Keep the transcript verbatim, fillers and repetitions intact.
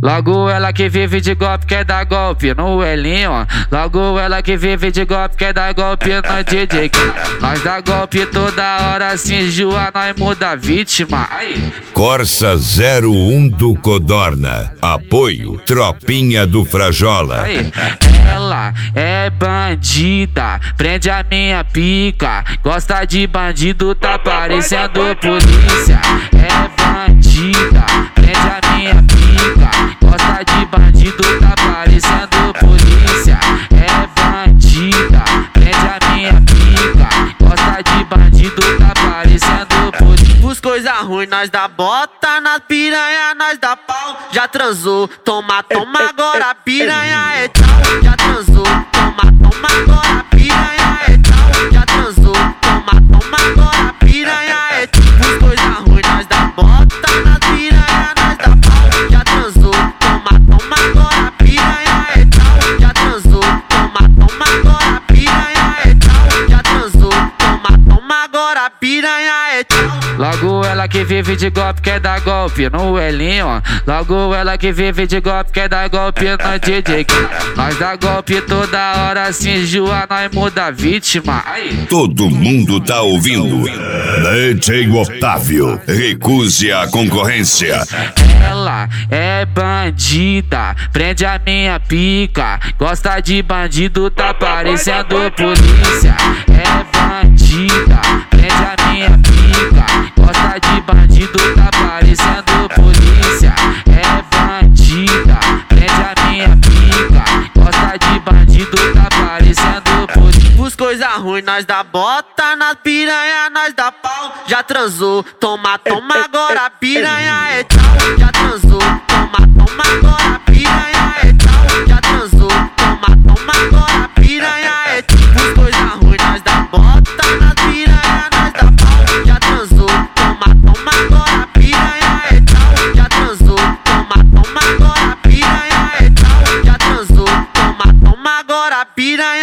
Logo ela que vive de golpe, quer dar golpe no Elinho. Logo ela que vive de golpe, quer dar golpe no D J. Nós dá golpe toda hora, se enjoa, nós muda a vítima. Aí. Corsa zero um do Codorna. Apoio Tropinha do Frajola. Aí. Ela é bandida, prende a minha pica. Gosta de bandido, tá parecendo polícia. É bandida, prende a minha pica. Gosta de bandido, tá parecendo polícia. É bandida, prende a minha pica. Gosta de bandido, tá parecendo polícia. Os coisa ruim, nós dá bota, nas piranha, nós dá pau. Já transou, toma, toma agora, piranha é tchau. Já transou, toma, toma agora, piranha é tchau. Já transou, toma, toma agora, piranha é tchau. Os coisa ruim, nós dá bota, nas piranha, nós dá pau. Já transou, toma, toma agora, piranha é tchau. Já transou, toma, toma agora, piranha é tchau. Já transou, toma, toma agora, piranha é tchau. Logo ela que vive de golpe, quer dar golpe no Elinho. Logo ela que vive de golpe, quer dar golpe no D J. Nós dá golpe toda hora, se enjoa, nós muda a vítima. Aí. Todo mundo tá ouvindo. D J Otávio, recuse a concorrência. Ela é bandida, prende a minha pica. Gosta de bandido, tá parecendo polícia. É bandida, prende a minha pica. Gosta de bandido, tá parecendo polícia. É bandida, prende a minha pica. Gosta de bandido, tá parecendo polícia. Os coisa ruim, nós dá bota, nas piranha, nós dá pau. Já transou, toma, toma agora, piranha é tchau. Já transou, toma, toma agora, piranha é tchau. Já transou, toma, toma agora, piranha é tchau. Os coisa ruim, nós dá bota, nas piranha, nós dá pau. Já transou, toma, toma agora, piranha é tchau. Já transou, toma, toma agora, piranha é tchau. Já transou, toma, toma agora, piranha